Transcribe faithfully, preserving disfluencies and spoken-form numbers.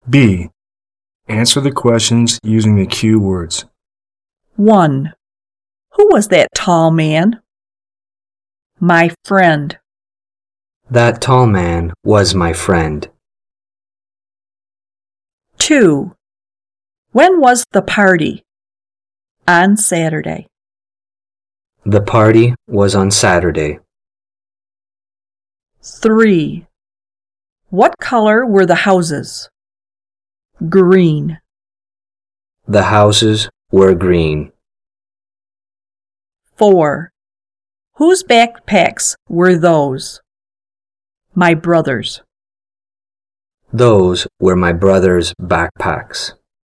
B. Answer the questions using the cue words. one. Who was that tall man? My friend. That tall man was my friend. two. When was the party? On Saturday. The party was on Saturday. three. What color were the houses? Green. The houses were green. four. Whose backpacks were those? My brother's. Those were my brother's backpacks.